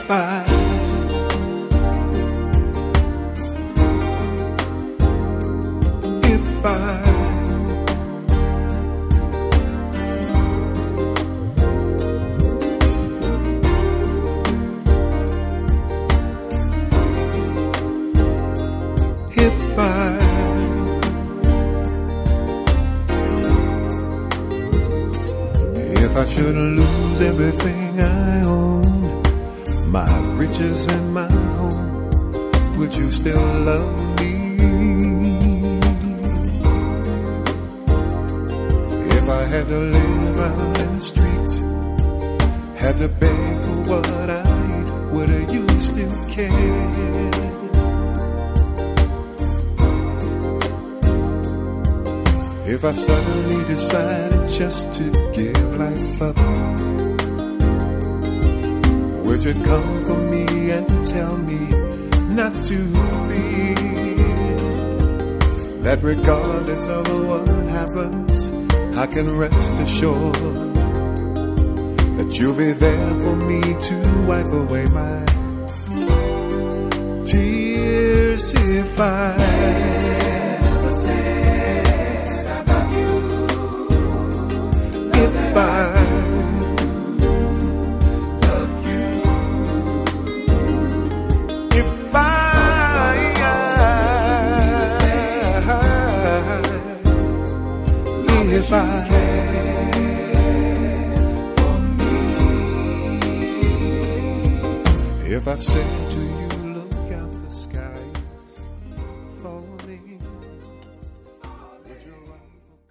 If I should lose everything I own, my riches and my home, would you still love me? If I had to live out in the streets, had to beg for what I eat, would you still care? If I suddenly decided just to give life up, would you come for me and tell me not to fear? That regardless of what happens, I can rest assured that you'll be there for me to wipe away my tears. If I ever said I love you, if I love you, if I if I said to you, look out the skies for me.